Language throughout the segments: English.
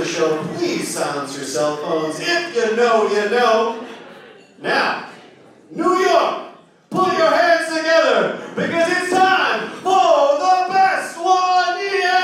show, please silence your cell phones. If you know, you know. Now, New York, put your hands together because it's time for the best one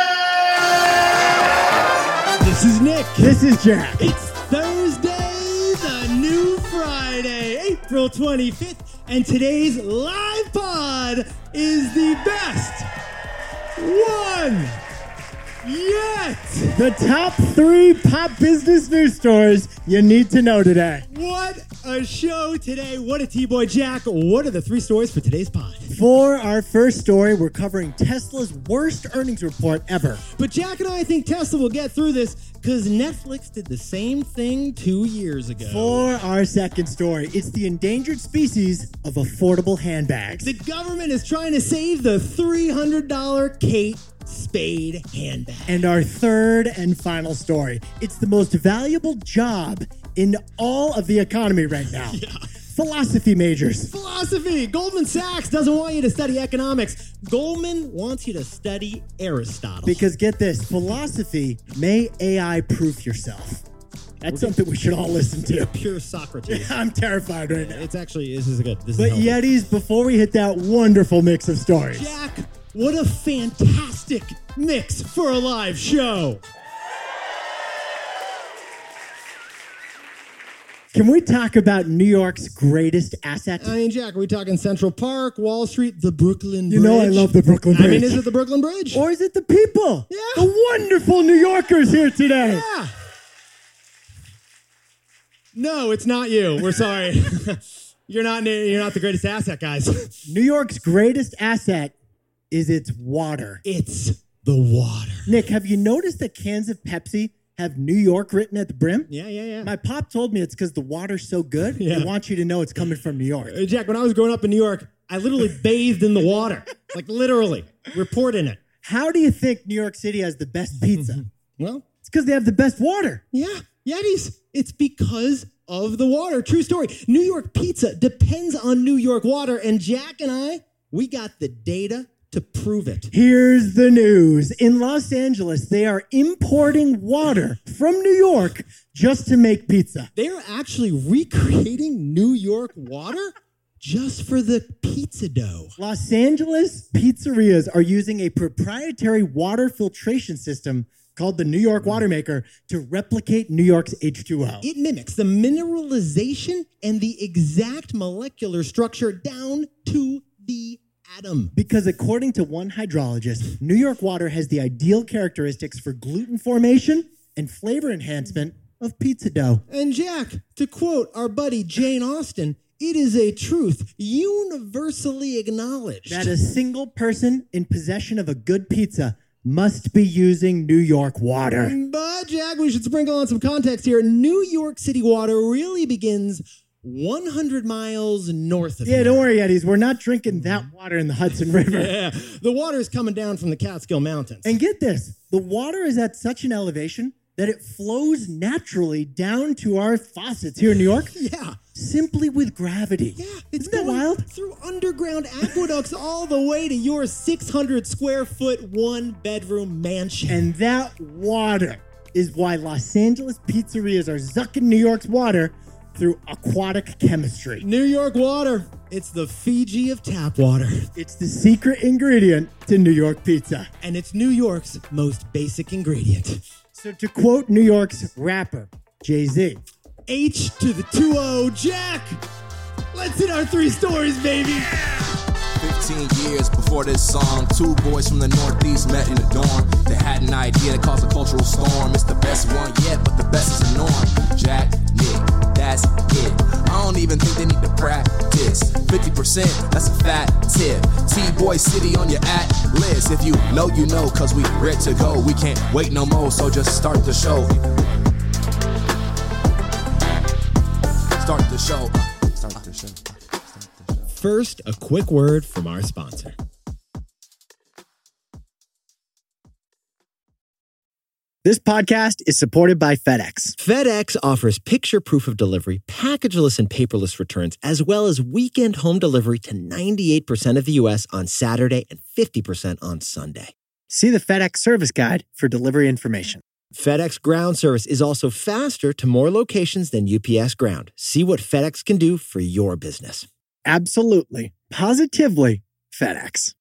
yet! This is Nick. This is Jack. It's Thursday, the new Friday, April 25th, and today's live pod is the best one yet. The top 3 pop business news stories you need to know today. What a show today. What a T-Boy Jack. What are the 3 stories for today's pod? For our first story, we're covering Tesla's worst earnings report ever. But Jack and I think Tesla will get through this because Netflix did the same thing 2 years ago. For our second story, it's the endangered species of affordable handbags. The government is trying to save the $300 Kate Spade handbag. And our third and final story, it's the most valuable job in all of the economy right now. Yeah. Philosophy majors. Philosophy. Goldman Sachs doesn't want you to study economics. Goldman wants you to study Aristotle. Because get this, philosophy may AI proof yourself. That's something we should all listen to. Pure Socrates. I'm terrified right now. It's actually, this is good. But Yetis, before we hit that wonderful mix of stories. Jack, what a fantastic mix for a live show. Can we talk about New York's greatest asset? I mean, Jack, are we talking Central Park, Wall Street, the Brooklyn Bridge? You know I love the Brooklyn Bridge. I mean, is it the Brooklyn Bridge? Or is it the people? Yeah. The wonderful New Yorkers here today. Yeah. No, it's not you. We're sorry. You're not the greatest asset, guys. New York's greatest asset is its water. It's the water. Nick, have you noticed that cans of Pepsi have New York written at the brim? Yeah. My pop told me it's because the water's so good, Yeah. they want you to know it's coming from New York. Jack, when I was growing up in New York, I literally bathed in the water. Like literally. Report in it. How do you think New York City has the best pizza? Well, It's because they have the best water. yeah. Yetis. It's because of the water. True story. New York pizza depends on New York water, and Jack and I, we got the data to prove it. Here's the news. In Los Angeles, they are importing water from New York just to make pizza. They're actually recreating New York water just for the pizza dough. Los Angeles pizzerias are using a proprietary water filtration system called the New York Water Maker to replicate New York's H2O. It mimics the mineralization and the exact molecular structure down to the atom. Because according to one hydrologist, New York water has the ideal characteristics for gluten formation and flavor enhancement of pizza dough. And Jack, to quote our buddy Jane Austen, it is a truth universally acknowledged That a single person in possession of a good pizza must be using New York water. But Jack, we should sprinkle on some context here. New York City water really begins 100 miles north of Yeah, here. don't worry, Yetis. We're not drinking that water in the Hudson River. Yeah, the water is coming down from the Catskill Mountains. And get this, the water is at such an elevation that it flows naturally down to our faucets here in New York, Yeah. simply with gravity. Yeah, it's Isn't that going wild? through underground aqueducts all the way to your 600 square foot, 1-bedroom mansion. And that water is why Los Angeles pizzerias are zucking New York's water through aquatic chemistry. New York water, it's the Fiji of tap water. It's the secret ingredient to New York pizza. And it's New York's most basic ingredient. So to quote New York's rapper, Jay-Z, H to the 2-O, Jack! Let's hit our 3 stories, baby! 15 years before this song, 2 boys from the Northeast met in a dorm. They had an idea that caused a cultural storm. It's the best one yet, but the best is the norm. Jack, Nick, that's it. I don't even think they need to practice. 50%, that's a fat tip. T-Boy City on your list. If you know, you know, cause we ready to go. We can't wait no more, so just start the show. Start the show. Start the show. First, a quick word from our sponsor. This podcast is supported by FedEx. FedEx offers picture proof of delivery, packageless and paperless returns, as well as weekend home delivery to 98% of the U.S. on Saturday and 50% on Sunday. See the FedEx service guide for delivery information. FedEx Ground service is also faster to more locations than UPS Ground. See what FedEx can do for your business. Absolutely. Positively FedEx.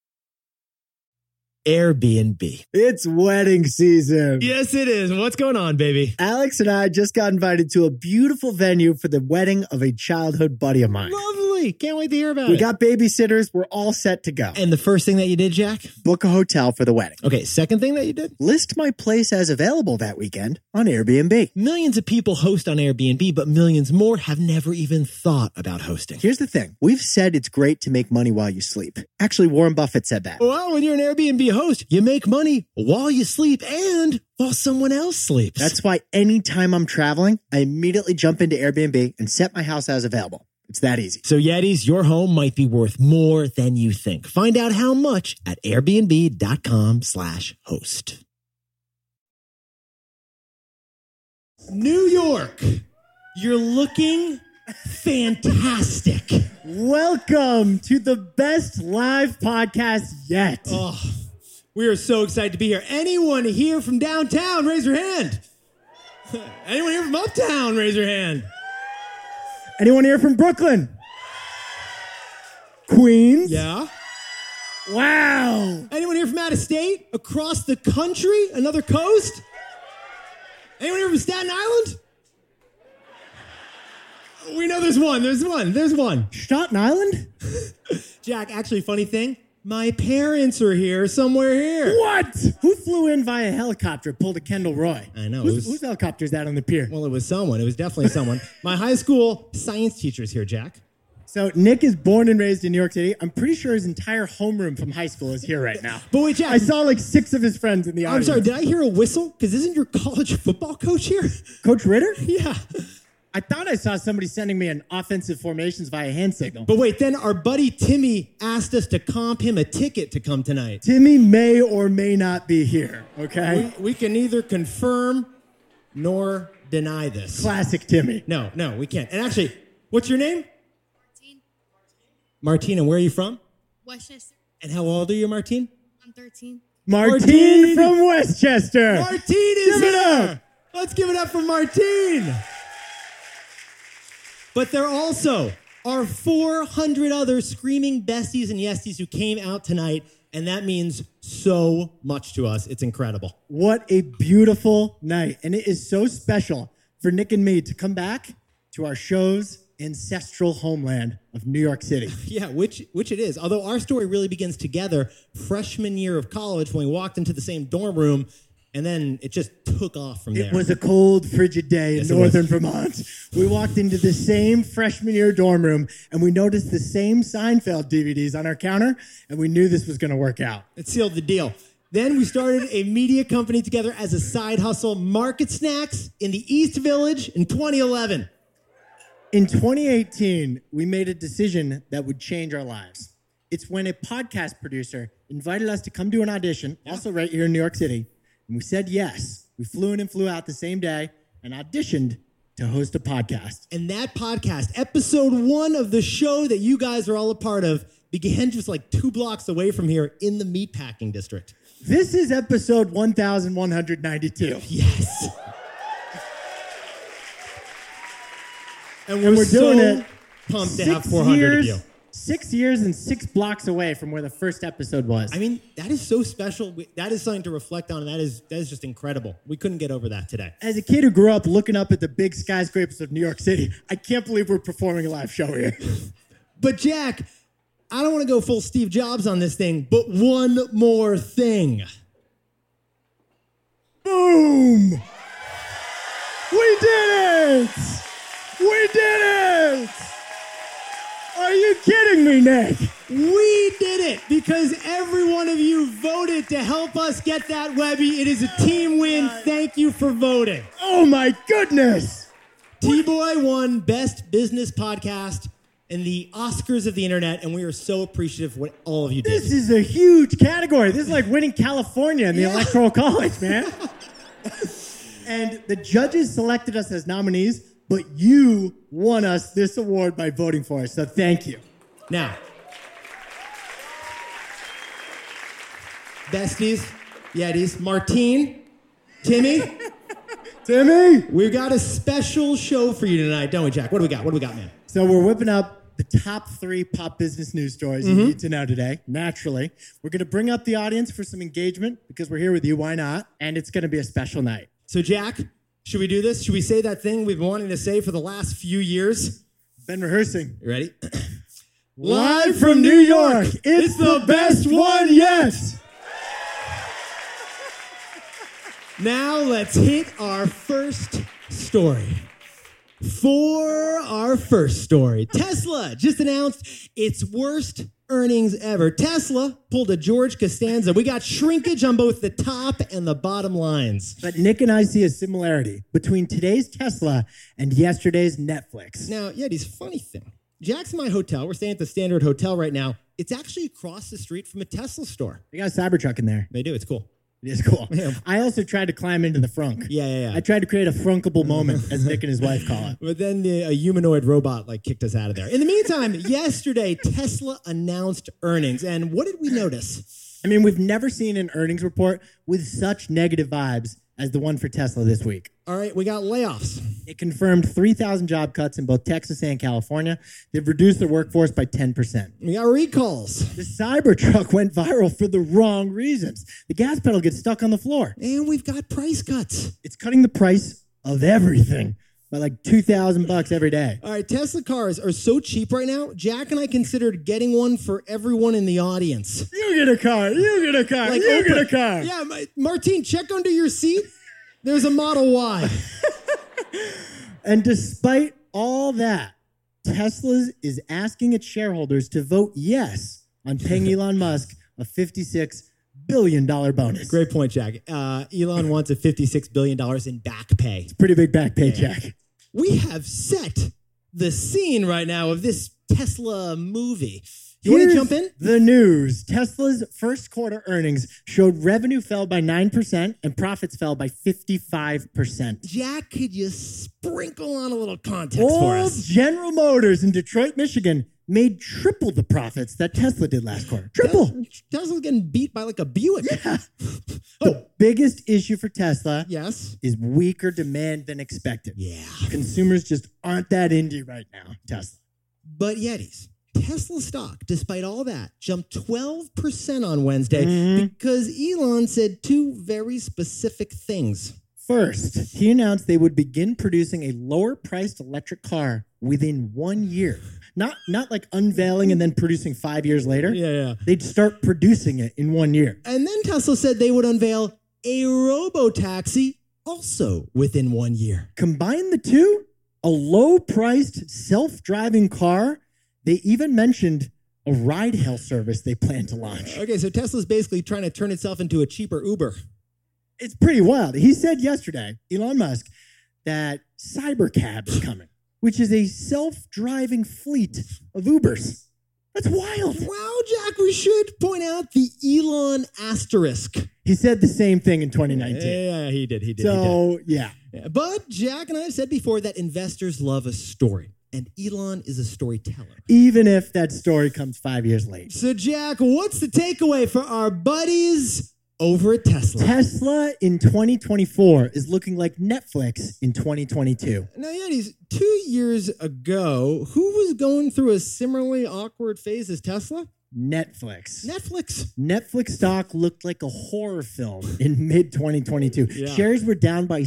Airbnb. It's wedding season. Yes, it is. What's going on, baby? Alex and I just got invited to a beautiful venue for the wedding of a childhood buddy of mine. Lovely. Can't wait to hear about We it. got babysitters. We're all set to go. And the first thing that you did, Jack? Book a hotel for the wedding. Okay, second thing that you did? List my place as available that weekend on Airbnb. Millions of people host on Airbnb, but millions more have never even thought about hosting. Here's the thing. We've said it's great to make money while you sleep. Actually, Warren Buffett said that. Well, when you're an Airbnb host, you make money while you sleep and while someone else sleeps. That's why anytime I'm traveling, I immediately jump into Airbnb and set my house as available. It's that easy. So Yetis, your home might be worth more than you think. Find out how much at airbnb.com/host. New York, you're looking fantastic. Welcome to the best live podcast yet. Oh, we are so excited to be here. Anyone here from downtown, raise your hand. Anyone here from uptown, raise your hand. Anyone here from Brooklyn? Queens? Yeah. Wow. Anyone here from out of state? Across the country? Another coast? Anyone here from Staten Island? We know there's one. There's one. Staten Island? Jack, actually, funny thing, my parents are here, somewhere here. What? Who flew in via helicopter, pulled a Kendall Roy? I know. Whose helicopter's that on the pier? Well, it was someone. It was definitely someone. My high school science teacher's here, Jack. So Nick is born and raised in New York City. I'm pretty sure his entire homeroom from high school is here right now. But wait, Jack. I saw like 6 of his friends in the I'm audience. sorry, did I hear a whistle? Because isn't your college football coach here? Coach Ritter? Yeah. I thought I saw somebody sending me an offensive formations via hand signal. But wait, then our buddy Timmy asked us to comp him a ticket to come tonight. Timmy may or may not be here, okay? We can neither confirm nor deny this. Classic Timmy. No, we can't. And actually, what's your name? Martine, and where are you from? Westchester. And how old are you, Martine? I'm 13. Martine from Westchester. Martine is Give it here. up. Let's give it up for Martine. But there also are 400 other screaming besties and yesties who came out tonight, and that means so much to us. It's incredible. What a beautiful night. And it is so special for Nick and me to come back to our show's ancestral homeland of New York City. Yeah, which it is. Although our story really begins together freshman year of college when we walked into the same dorm room, and then it just took off from there. It was a cold, frigid day Yes, in it was. northern Vermont. We walked into the same freshman year dorm room, and we noticed the same Seinfeld DVDs on our counter, and we knew this was going to work out. It sealed the deal. Then we started a media company together as a side hustle, Market Snacks, in the East Village in 2011. In 2018, we made a decision that would change our lives. It's when a podcast producer invited us to come do an audition, also right here in New York City, and we said yes. We flew in and flew out the same day and auditioned to host a podcast. And that podcast, episode 1 of the show that you guys are all a part of, began just like 2 blocks away from here in the meatpacking district. This is episode 1192. Yes. And And we're doing so it pumped to have 400 of you. 6 years and 6 blocks away from where the first episode was. I mean, that is so special. That is something to reflect on, and that is just incredible. We couldn't get over that today. As a kid who grew up looking up at the big skyscrapers of New York City, I can't believe we're performing a live show here. But Jack, I don't want to go full Steve Jobs on this thing, but one more thing. Boom! We did it! We did it! Are you kidding me, Nick? We did it because every one of you voted to help us get that Webby. It is a team win. Thank you for voting. Oh my goodness! T-Boy won Best Business Podcast in the Oscars of the Internet, and we are so appreciative of what all of you did. This is a huge category. This is like winning California in the Electoral College, man. And the judges selected us as nominees, but you won us this award by voting for us, so thank you. Now, besties, Yetis, Martine, Timmy, Timmy! We've got a special show for you tonight, don't we, Jack? What do we got? What do we got, man? So we're whipping up the top 3 pop business news stories you need to know today. Naturally, we're going to bring up the audience for some engagement because we're here with you. Why not? And it's going to be a special night. So, Jack, should we do this? Should we say that thing we've been wanting to say for the last few years? Been rehearsing. You ready? Live from New York, it's the best one yet. Now let's hit our first story. For our first story, Tesla just announced its worst earnings ever. Tesla pulled a George Costanza. We got shrinkage on both the top and the bottom lines. But Nick and I see a similarity between today's Tesla and yesterday's Netflix. Now, Yeti's funny thing. Jack's in my hotel. We're staying at the Standard Hotel right now. It's actually across the street from a Tesla store. They got a Cybertruck in there. They do. It's cool. It is cool. Yeah. I also tried to climb into the frunk. Yeah. I tried to create a frunkable moment, as Nick and his wife call it. But then a humanoid robot kicked us out of there. In the meantime, yesterday, Tesla announced earnings. And what did we notice? I mean, we've never seen an earnings report with such negative vibes as the one for Tesla this week. All right, we got layoffs. It confirmed 3,000 job cuts in both Texas and California. They've reduced their workforce by 10%. We got recalls. The Cybertruck went viral for the wrong reasons. The gas pedal gets stuck on the floor. And we've got price cuts. It's cutting the price of everything by $2,000 every day. All right, Tesla cars are so cheap right now, Jack and I considered getting one for everyone in the audience. You get a car. You get a car. You get a car. Yeah, Martine, check under your seat. There's a Model Y. And despite all that, Tesla is asking its shareholders to vote yes on paying Elon Musk a $56 billion bonus. Great point, Jack. Elon wants a $56 billion in back pay. Pretty big back pay, Jack. We have set the scene right now of this Tesla movie. You want to jump in? The news. Tesla's first quarter earnings showed revenue fell by 9% and profits fell by 55%. Jack, could you sprinkle on a little context for us? General Motors in Detroit, Michigan made triple the profits that Tesla did last quarter. Triple. Tesla's getting beat by a Buick. Yeah. The biggest issue for Tesla is weaker demand than expected. Yeah. Consumers just aren't that indie right now, Tesla. But Yetis, Tesla stock, despite all that, jumped 12% on Wednesday because Elon said 2 very specific things. First, he announced they would begin producing a lower-priced electric car within 1 year. Not unveiling and then producing 5 years later. Yeah. They'd start producing it in 1 year. And then Tesla said they would unveil a robo-taxi also within 1 year. Combine the two, a low-priced self-driving car. They even mentioned a ride-hail service they plan to launch. Okay, so Tesla's basically trying to turn itself into a cheaper Uber. It's pretty wild. He said yesterday, Elon Musk, that Cybercab is coming, which is a self-driving fleet of Ubers. That's wild. Wow, Jack, we should point out the Elon asterisk. He said the same thing in 2019. Yeah, he did. So, yeah. But Jack and I have said before that investors love a story. And Elon is a storyteller. Even if that story comes 5 years late. So, Jack, what's the takeaway for our buddies over at Tesla? Tesla in 2024 is looking like Netflix in 2022. Now, Yetis, 2 years ago, who was going through a similarly awkward phase as Tesla? Netflix. Netflix stock looked like a horror film in mid-2022. Yeah. Shares were down by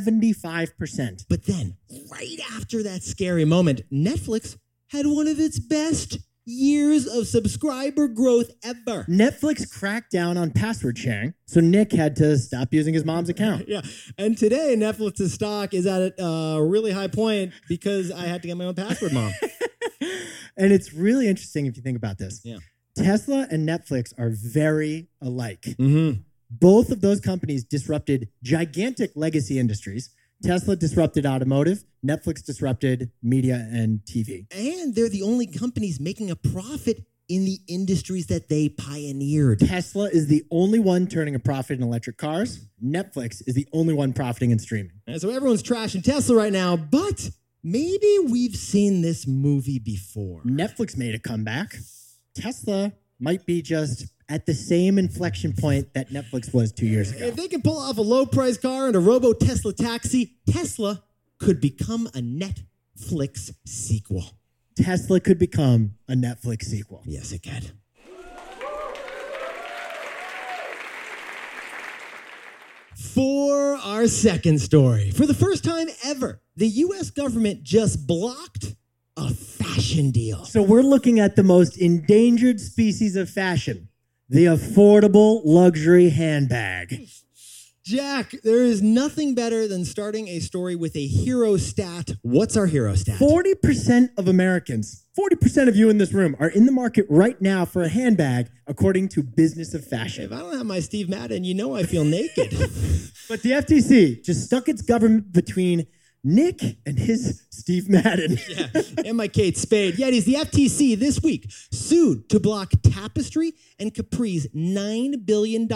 75%. But then, right after that scary moment, Netflix had one of its best years of subscriber growth ever. Netflix cracked down on password sharing, so Nick had to stop using his mom's account. Yeah, and today Netflix's stock is at a really high point because I had to get my own password, Mom. And it's really interesting if you think about this. Yeah. Tesla and Netflix are very alike. Mm-hmm. Both of those companies disrupted gigantic legacy industries. Tesla disrupted automotive. Netflix disrupted media and TV. And they're the only companies making a profit in the industries that they pioneered. Tesla is the only one turning a profit in electric cars. Netflix is the only one profiting in streaming. And so everyone's trashing Tesla right now, but maybe we've seen this movie before. Netflix made a comeback. Tesla might be just at the same inflection point that Netflix was 2 years ago. If they can pull off a low-price car and a robo-Tesla taxi, Tesla could become a Netflix sequel. Tesla could become a Netflix sequel. Yes, it could. For our second story, for the first time ever, the U.S. government just blocked a fashion deal. So we're looking at the most endangered species of fashion, the affordable luxury handbag. Jack, there is nothing better than starting a story with a hero stat. What's our hero stat? 40% of Americans, 40% of you in this room are in the market right now for a handbag, according to Business of Fashion. If I don't have my Steve Madden, you know I feel naked. But the FTC just stuck its government between Nick and his Steve Madden. Yeah, and my Kate Spade. Yetis, the FTC this week sued to block Tapestry and Capri's $9 billion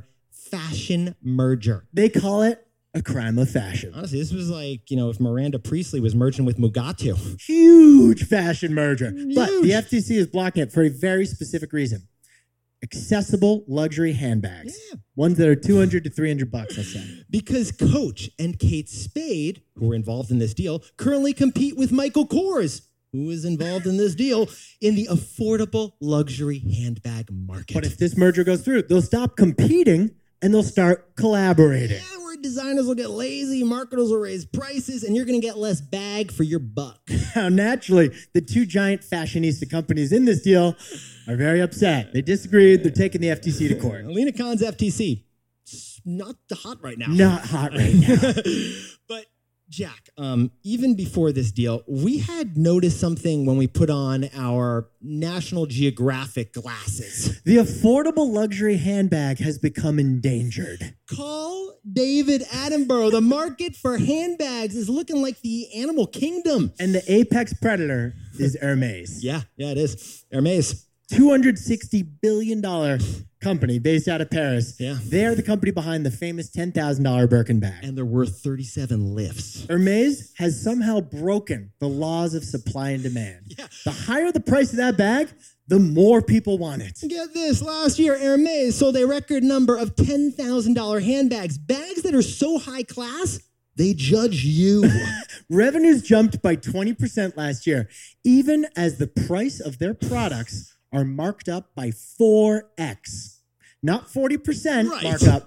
fashion merger. They call it a crime of fashion. Honestly, this was like, if Miranda Priestley was merging with Mugatu. Huge fashion merger. Huge. But the FTC is blocking it for a very specific reason. Accessible luxury handbags. Yeah. Ones that are $200 to $300, let's say. Because Coach and Kate Spade, who were involved in this deal, currently compete with Michael Kors, who is involved in this deal, in the affordable luxury handbag market. But if this merger goes through, they'll stop competing and they'll start collaborating. Yeah, where designers will get lazy, marketers will raise prices, and you're going to get less bag for your buck. Now, naturally, the two giant fashionista companies in this deal are very upset. They disagreed. They're taking the FTC to court. Lena Khan's FTC, it's not hot right now. Not hot right now. But Jack, even before this deal, we had noticed something when we put on our National Geographic glasses. The affordable luxury handbag has become endangered. Call David Attenborough. The market for handbags is looking like the animal kingdom. And the apex predator is Hermes. Yeah, it is. Hermes. $260 billion company based out of Paris. Yeah. They're the company behind the famous $10,000 Birkin bag. And they're worth 37 lifts. Hermes has somehow broken the laws of supply and demand. Yeah. The higher the price of that bag, the more people want it. Get this, last year, Hermes sold a record number of $10,000 handbags. Bags that are so high class, they judge you. Revenues jumped by 20% last year, even as the price of their products are marked up by 4x. Not 40% Right. markup,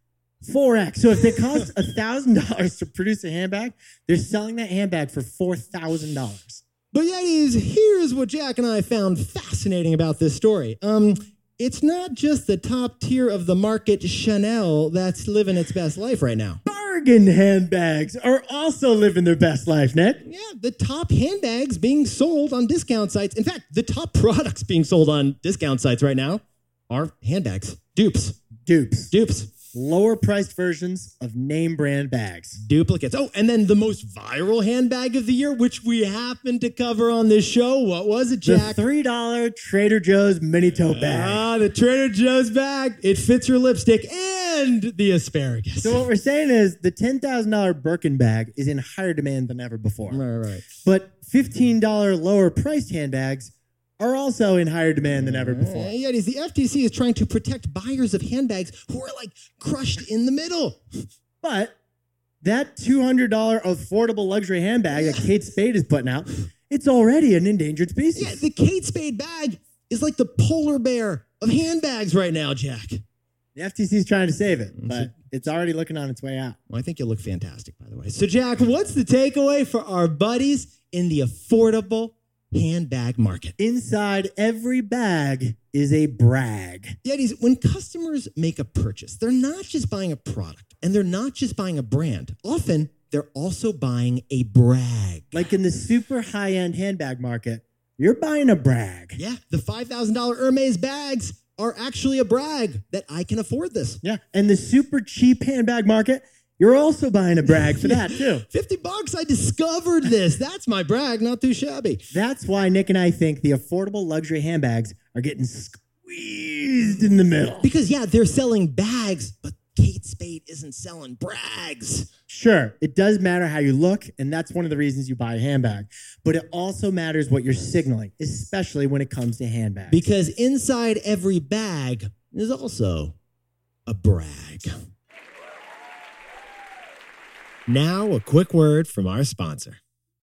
4x. So if they cost $1,000 to produce a handbag, they're selling that handbag for $4,000. But here's what Jack and I found fascinating about this story. It's not just the top tier of the market, Chanel, that's living its best life right now. Bargain handbags are also living their best life, Nick. Yeah, the top handbags being sold on discount sites. In fact, the top products being sold on discount sites right now are handbags. Dupes. Lower priced versions of name brand bags. Duplicates. Oh, and then the most viral handbag of the year, which we happened to cover on this show. What was it, Jack? The $3 Trader Joe's mini tote bag. The Trader Joe's bag. It fits your lipstick and the asparagus. So what we're saying is the $10,000 Birkin bag is in higher demand than ever before. Right. But $15 lower priced handbags are also in higher demand than ever before. Yetis, the FTC is trying to protect buyers of handbags who are like crushed in the middle. But that $200 affordable luxury handbag that Kate Spade is putting out, it's already an endangered species. Yeah, the Kate Spade bag is like the polar bear of handbags right now, Jack. The FTC is trying to save it, but it's already looking on its way out. Well, I think you look fantastic, by the way. So, Jack, what's the takeaway for our buddies in the affordable handbag market? Inside every bag is a brag. Yetis, when customers make a purchase, they're not just buying a product and they're not just buying a brand. Often, they're also buying a brag. Like in the super high-end handbag market, you're buying a brag. Yeah, the $5,000 Hermes bags are actually a brag that I can afford this. Yeah, and the super cheap handbag market, you're also buying a brag for that too. $50, I discovered this. That's my brag, not too shabby. That's why Nick and I think the affordable luxury handbags are getting squeezed in the middle. Because, yeah, they're selling bags, but Kate Spade isn't selling brags. Sure, it does matter how you look, and that's one of the reasons you buy a handbag. But it also matters what you're signaling, especially when it comes to handbags. Because inside every bag is also a brag. Now, a quick word from our sponsor.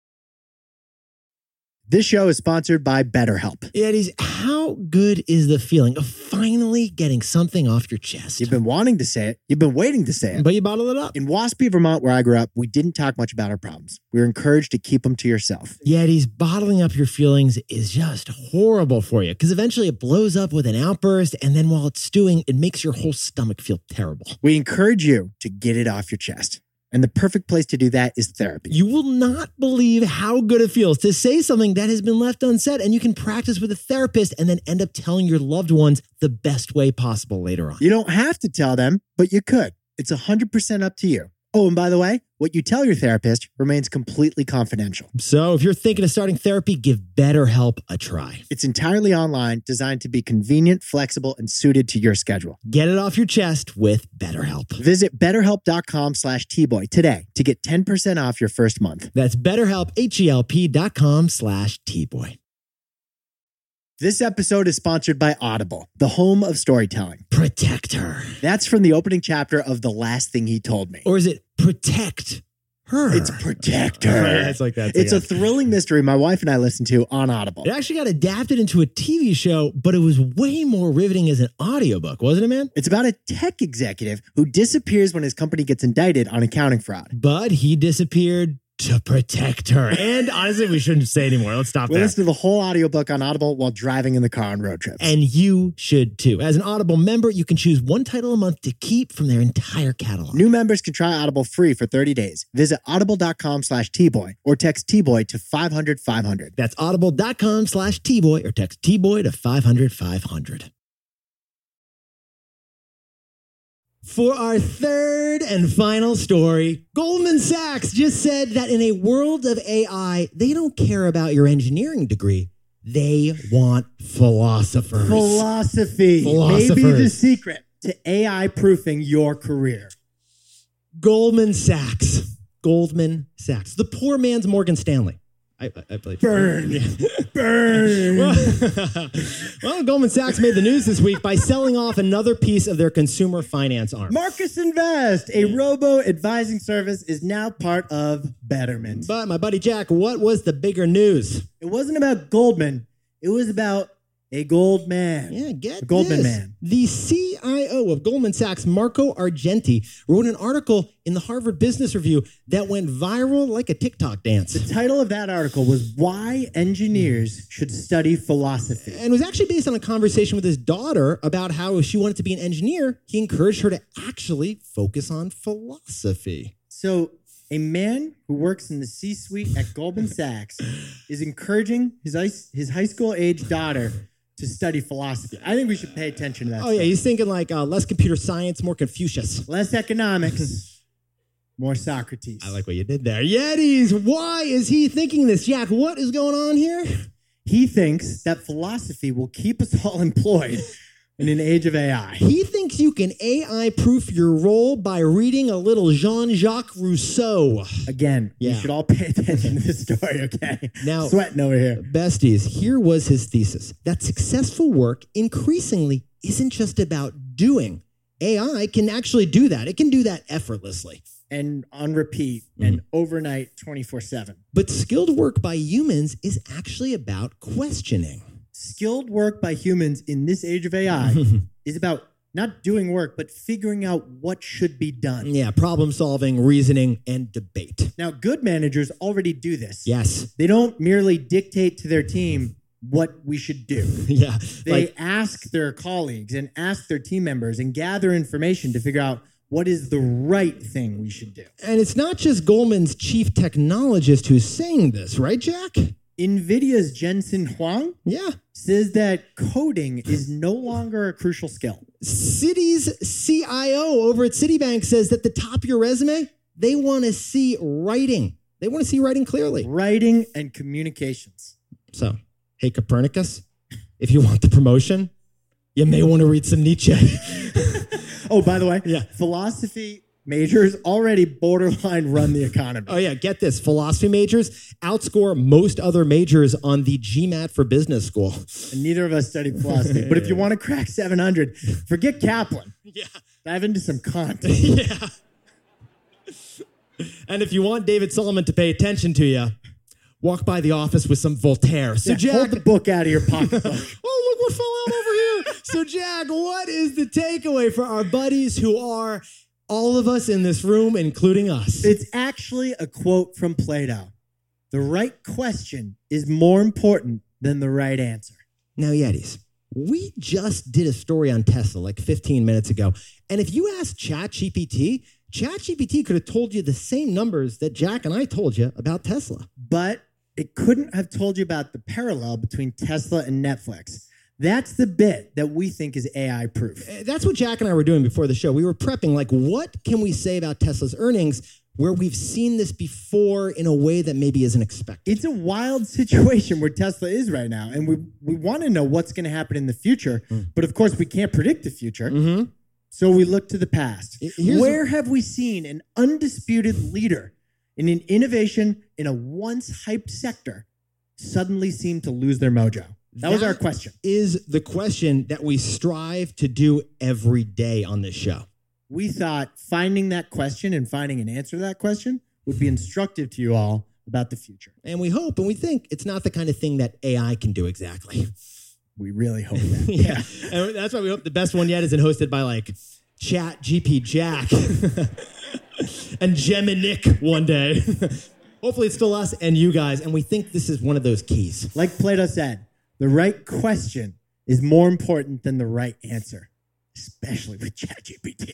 This show is sponsored by BetterHelp. Yetis, how good is the feeling of finally getting something off your chest? You've been wanting to say it. You've been waiting to say it. But you bottle it up. In Waspy, Vermont, where I grew up, we didn't talk much about our problems. We were encouraged to keep them to yourself. Yetis, bottling up your feelings is just horrible for you because eventually it blows up with an outburst, and then while it's stewing, it makes your whole stomach feel terrible. We encourage you to get it off your chest. And the perfect place to do that is therapy. You will not believe how good it feels to say something that has been left unsaid, and you can practice with a therapist and then end up telling your loved ones the best way possible later on. You don't have to tell them, but you could. It's 100% up to you. Oh, and by the way, what you tell your therapist remains completely confidential. So if you're thinking of starting therapy, give BetterHelp a try. It's entirely online, designed to be convenient, flexible, and suited to your schedule. Get it off your chest with BetterHelp. Visit betterhelp.com/tboy today to get 10% off your first month. That's BetterHelp, HELP.com/tboy. This episode is sponsored by Audible, the home of storytelling. Protect her. That's from the opening chapter of The Last Thing He Told Me. Or is it protect her? It's Protect Her. Yeah, it's like that. It's a thrilling mystery my wife and I listened to on Audible. It actually got adapted into a TV show, but it was way more riveting as an audiobook, wasn't it, man? It's about a tech executive who disappears when his company gets indicted on accounting fraud. But he disappeared to protect her. And honestly, we shouldn't say anymore. Let's stop We there. listen to the whole audiobook on Audible while driving in the car on road trips. And you should too. As an Audible member, you can choose one title a month to keep from their entire catalog. New members can try Audible free for 30 days. Visit audible.com/tboy or text tboy to 500-500. That's audible.com/tboy or text tboy to 500-500. For our third and final story, Goldman Sachs just said that in a world of AI, they don't care about your engineering degree. They want philosophers. Philosophy may be the secret to AI proofing your career. Goldman Sachs. The poor man's Morgan Stanley. I played. Burn. Yeah. Burn. Well, Goldman Sachs made the news this week by selling off another piece of their consumer finance arm. Marcus Invest, a robo-advising service, is now part of Betterment. But my buddy Jack, what was the bigger news? It wasn't about Goldman. It was about a gold man. Yeah, get a Goldman this. man. The CIO of Goldman Sachs, Marco Argenti, wrote an article in the Harvard Business Review that went viral like a TikTok dance. The title of that article was Why Engineers Should Study Philosophy. And it was actually based on a conversation with his daughter about how if she wanted to be an engineer, he encouraged her to actually focus on philosophy. So a man who works in the C-suite at Goldman Sachs is encouraging his high school-age daughter to study philosophy. I think we should pay attention to that. Oh, yeah, he's thinking like less computer science, more Confucius. Less economics, more Socrates. I like what you did there. Yetis, why is he thinking this? Jack, what is going on here? He thinks that philosophy will keep us all employed in an age of AI. He thinks you can AI-proof your role by reading a little Jean-Jacques Rousseau. Again, Yeah. we should all pay attention to this story, okay? Now, sweating over here. Besties, here was his thesis, that successful work increasingly isn't just about doing. AI can actually do that. It can do that effortlessly. And on repeat and overnight 24/7. But skilled work by humans is actually about questioning. Skilled work by humans in this age of AI is about not doing work, but figuring out what should be done. Yeah, problem solving, reasoning, and debate. Now, good managers already do this. Yes. They don't merely dictate to their team what we should do. Yeah. They ask their colleagues and ask their team members and gather information to figure out what is the right thing we should do. And it's not just Goldman's chief technologist who's saying this, right, Jack? NVIDIA's Jensen Huang Yeah. says that coding is no longer a crucial skill. Citi's CIO over at Citibank says that the top of your resume, they want to see writing. They want to see writing clearly. Writing and communications. So, hey, Copernicus, if you want the promotion, you may want to read some Nietzsche. Oh, by the way, Yeah. philosophy majors already borderline run the economy. Oh, yeah, get this. Philosophy majors outscore most other majors on the GMAT for business school. And neither of us studied philosophy. But if you want to crack 700, forget Kaplan. Yeah. Dive into some Kant. Yeah. And if you want David Solomon to pay attention to you, walk by the office with some Voltaire. So, Yeah, Jack, hold the book out of your pocketbook. oh, look what fell out over here. So, Jack, what is the takeaway for our buddies who are all of us in this room, including us? It's actually a quote from Plato. The right question is more important than the right answer. Now, Yetis, we just did a story on Tesla like 15 minutes ago. And if you asked ChatGPT could have told you the same numbers that Jack and I told you about Tesla. But it couldn't have told you about the parallel between Tesla and Netflix. That's the bit that we think is AI proof. That's what Jack and I were doing before the show. We were prepping, like, what can we say about Tesla's earnings where we've seen this before in a way that maybe isn't expected? It's a wild situation where Tesla is right now, and we want to know what's going to happen in the future. But of course, we can't predict the future. So we look to the past. Where have we seen an undisputed leader in an innovation in a once hyped sector suddenly seem to lose their mojo? That was our question. Is the question that we strive to do every day on this show. We thought finding that question and finding an answer to that question would be instructive to you all about the future. And we hope and we think it's not the kind of thing that AI can do exactly. We really hope that. Yeah. And that's why we hope the best one yet isn't hosted by like Chat GP Jack and Geminic one day. Hopefully it's still us and you guys. And we think this is one of those keys. Like Plato said, the right question is more important than the right answer, especially with ChatGPT.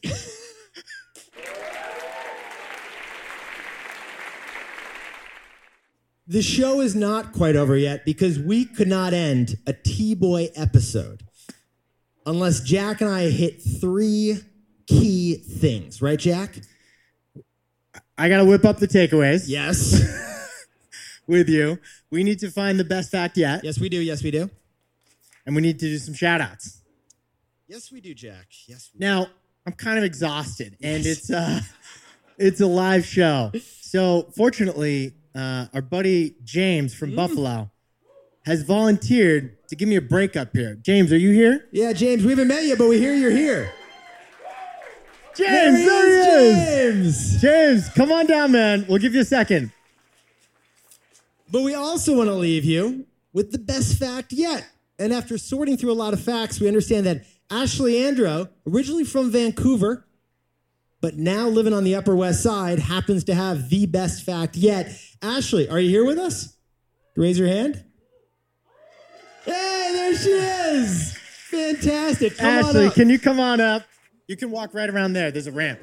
The show is not quite over yet because we could not end a T-Boy episode unless Jack and I hit 3 key things. Right, Jack? I got to whip up the takeaways Yes. with you. We need to find the best fact yet, Yes, we do. Yes, we do. and we need to do some shout outs. Yes, we do, Jack. Yes, we do. Now, I'm kind of exhausted, and it's a live show. So, fortunately, our buddy James from Buffalo has volunteered to give me a break up here. James, are you here? Yeah, James, we haven't met you, but we hear you're here. James, there he is. James! James, come on down, man. We'll give you a second. But we also want to leave you with the best fact yet. And after sorting through a lot of facts, we understand that Ashley Andro, originally from Vancouver, but now living on the Upper West Side, happens to have the best fact yet. Ashley, are you here with us? Raise your hand. Hey, there she is. Fantastic. Come on Ashley, up. can you come on up? You can walk right around there. There's a ramp.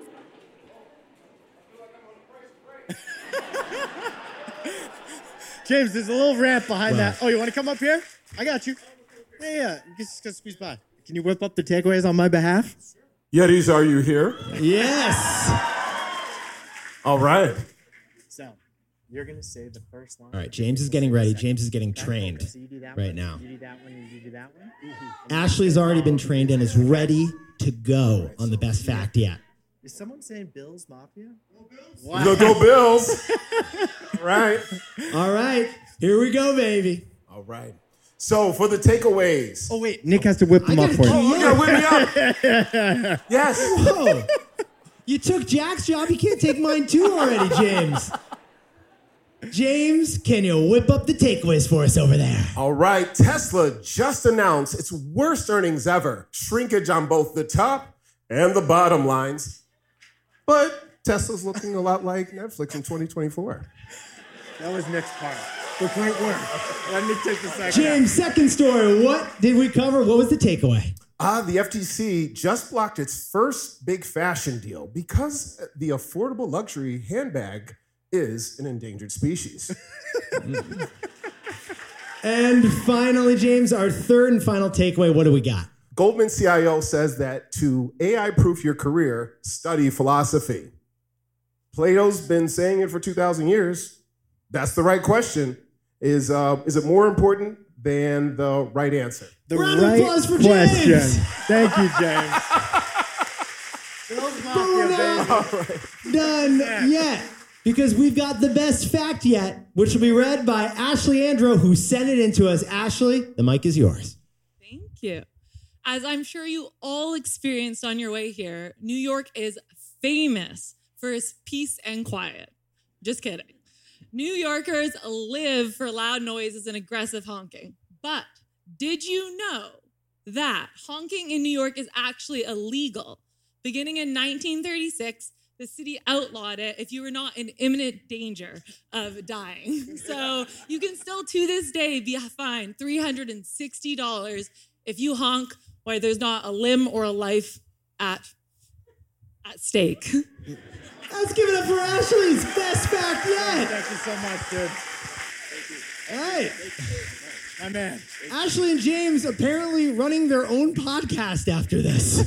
James, there's a little ramp behind that. Oh, you want to come up here? I got you. Yeah. You just gotta squeeze by. Can you whip up the takeaways on my behalf? Yetis, are you here? Yes. All right. So, you're going to say the first line. All right, James is getting ready. James is getting trained So you do that right one, now. You do that one, you do that one. Ashley's already been trained and is ready to go on the best fact yet. Is someone saying Bills Mafia? Go Bills. Right. All right, here we go, baby. All right. So for the takeaways. Oh, wait. Nick has to whip them up for you. Oh, yeah, whip me up. Yes. Whoa. You took Jack's job. You can't take mine too already, James. James, can you whip up the takeaways for us over there? All right. Tesla just announced its worst earnings ever. Shrinkage on both the top and the bottom lines. But Tesla's looking a lot like Netflix in 2024. That was Nick's part. But great work. Let me take the second. James, second story. What did we cover? What was the takeaway? The FTC just blocked its first big fashion deal because the affordable luxury handbag is an endangered species. And finally, James, our third and final takeaway. What do we got? Goldman CIO says that to AI-proof your career, study philosophy. Plato's been saying it for 2,000 years. That's the right question. Is it more important than the right answer? The Round of right applause for question. James. Thank you, James. But we're not done yet. Because we've got the best fact yet, which will be read by Ashley Andro, who sent it in to us. Ashley, the mic is yours. Thank you. As I'm sure you all experienced on your way here, New York is famous for its peace and quiet. Just kidding. New Yorkers live for loud noises and aggressive honking. But did you know that honking in New York is actually illegal? Beginning in 1936, the city outlawed it if you were not in imminent danger of dying. So you can still, to this day, be fined $360 if you honk while there's not a limb or a life at stake. Let's give it up for Ashley's best fact yet. Thank you so much, dude. All right. My man. Ashley and James apparently running their own podcast after this.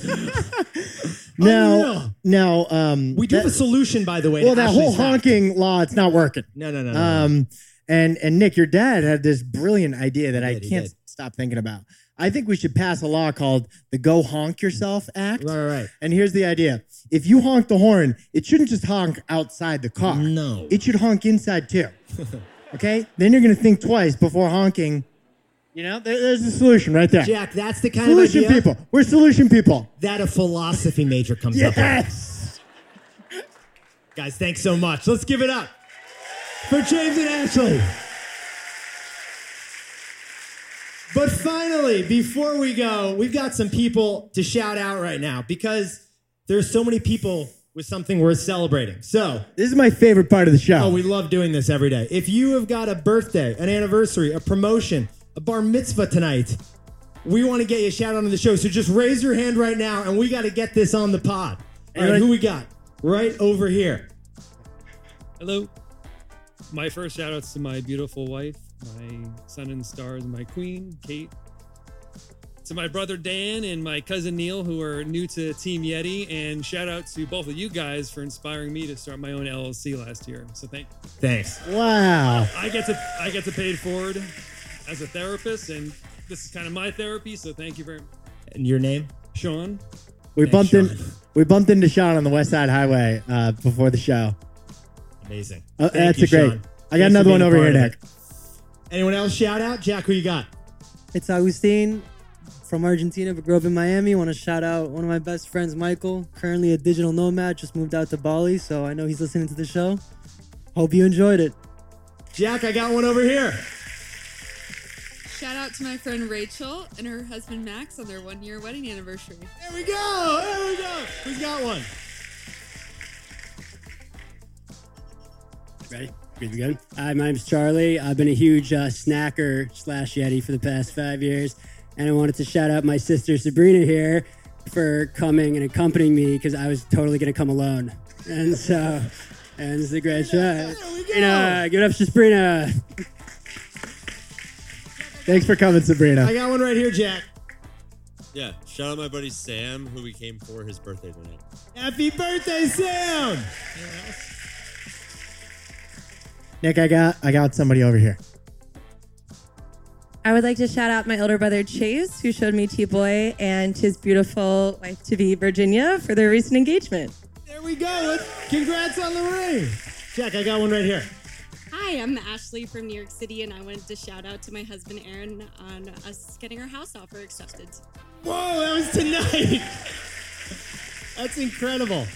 Now, we do have a solution, by the way. Well, to that Ashley's whole fact. honking law, it's not working. No. And Nick, your dad had this brilliant idea that I He can't did. stop thinking about. I think we should pass a law called the Go Honk Yourself Act. Right. And here's the idea. If you honk the horn, it shouldn't just honk outside the car. No. It should honk inside too. Okay? Then you're going to think twice before honking. You know, there's a solution right there. Jack, that's the kind Solution of idea people. We're solution people. that a philosophy major comes up with. Yes. Guys, thanks so much. Let's give it up for James and Ashley. But finally, before we go, we've got some people to shout out right now because there's so many people with something worth celebrating. So, This is my favorite part of the show. we love doing this every day. If you have got a birthday, an anniversary, a promotion, a bar mitzvah tonight, we want to get you a shout out on the show. So just raise your hand right now, and we got to get this on the pod. All right, who we got? Right over here. Hello. My first shout outs to my beautiful wife, my sun and stars, my queen, Kate. To my brother Dan and my cousin Neil, who are new to Team Yeti. And shout out to both of you guys for inspiring me to start my own LLC last year. So Thanks. Wow. I get to pay it forward as a therapist, and this is kind of my therapy. So thank you very much. And your name? Sean. We Thanks, bumped into Sean on the West Side Highway before the show. Amazing. That's Thank you, a great. Sean. I got Thanks for another one being a over here, part of Nick. it. Anyone else shout out? Jack, who you got? It's Agustin from Argentina, but grew up in Miami. Want to shout out one of my best friends, Michael, currently a digital nomad, just moved out to Bali, so I know he's listening to the show. Hope you enjoyed it. Jack, I got one over here. Shout out to my friend Rachel and her husband Max on their 1-year wedding anniversary. There we go. Who's got one? Ready? Good. Hi, my name's Charlie. I've been a huge snacker / Yeti for the past 5 years. And I wanted to shout out my sister Sabrina here for coming and accompanying me because I was totally going to come alone. And so, and this is a great show. Sabrina, give it up for Sabrina. Thanks for coming, Sabrina. I got one right here, Jack. Yeah, shout out my buddy Sam, who we came for his birthday tonight. Happy birthday, Sam! Nick, I got somebody over here. I would like to shout out my older brother Chase, who showed me T-Boy, and his beautiful wife-to-be Virginia for their recent engagement. There we go. Congrats on the ring. Jack, I got one right here. Hi, I'm Ashley from New York City, and I wanted to shout out to my husband Aaron on us getting our house offer accepted. Whoa, that was tonight. That's incredible.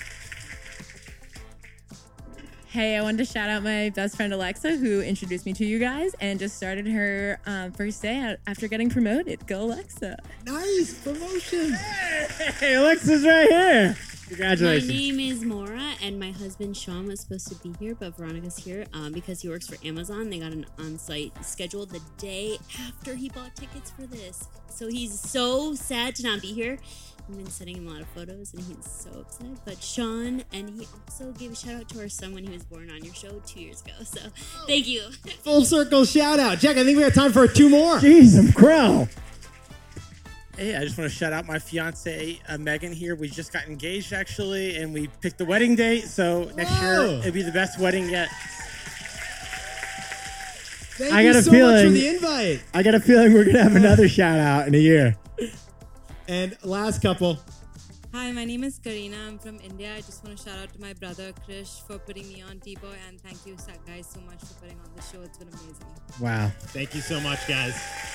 Hey, I wanted to shout out my best friend Alexa, who introduced me to you guys and just started her first day after getting promoted. Go, Alexa. Nice promotion. Hey, Alexa's right here. Congratulations. My name is Maura, and my husband Sean was supposed to be here, but Veronica's here because he works for Amazon. They got an on-site schedule the day after he bought tickets for this. So he's so sad to not be here. I've been sending him a lot of photos, and he's so upset. But Sean, and he also gave a shout out to our son when he was born on your show 2 years ago. So thank you. Full circle shout out. Jack, I think we have time for 2 more. Jeez, I'm crow. Hey, I just want to shout out my fiance, Megan here. We just got engaged, actually, and we picked the wedding date. So next year, it'll be the best wedding yet. Thank you so much for the invite. I got a feeling we're going to have another shout out in a year. And last couple, Hi, my name is Karina. I'm from India. I just want to shout out to my brother Krish for putting me on T-Boy, and thank you guys so much for putting on the show. It's been amazing. Wow. Thank you so much, guys.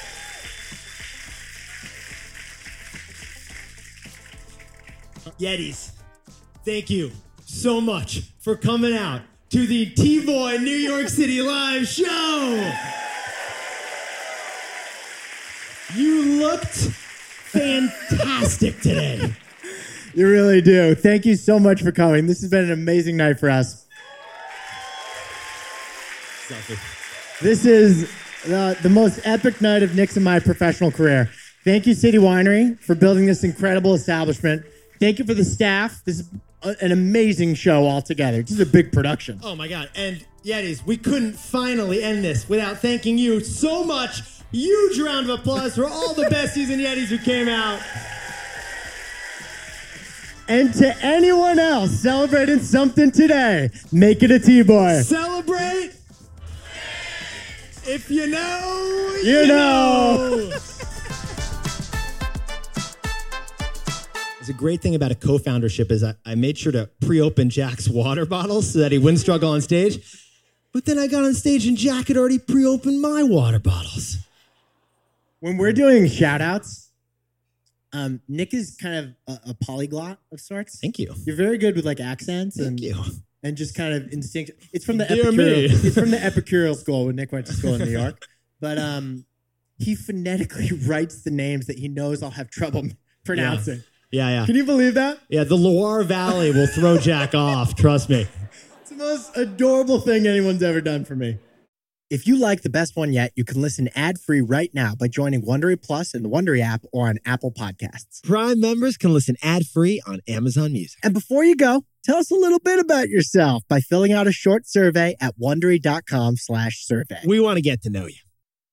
Yetis, thank you so much for coming out to the T-Boy New York City live show. You looked fantastic today. You really do. Thank you so much for coming. This has been an amazing night for us. This is the most epic night of Nick's and my professional career. Thank you, City Winery, for building this incredible establishment. Thank you for the staff. This is an amazing show altogether. This is a big production. Oh my God. And Yetis, we couldn't finally end this without thanking you so much. Huge round of applause for all the besties and Yetis who came out. And to anyone else celebrating something today, make it a T-Boy. Celebrate. If you know, you know. The great thing about a co-foundership is I made sure to pre-open Jack's water bottles so that he wouldn't struggle on stage. But then I got on stage and Jack had already pre-opened my water bottles. When we're doing shout-outs, Nick is kind of a polyglot of sorts. Thank you. You're very good with like accents. Thank you. And just kind of instinct. It's from the Dear me. It's from the Epicureal school when Nick went to school in New York. But he phonetically writes the names that he knows I'll have trouble pronouncing. Yeah. Can you believe that? Yeah, the Loire Valley will throw Jack off. Trust me. It's the most adorable thing anyone's ever done for me. If you like The Best One Yet, you can listen ad-free right now by joining Wondery Plus in the Wondery app or on Apple Podcasts. Prime members can listen ad-free on Amazon Music. And before you go, tell us a little bit about yourself by filling out a short survey at Wondery.com/survey. We want to get to know you.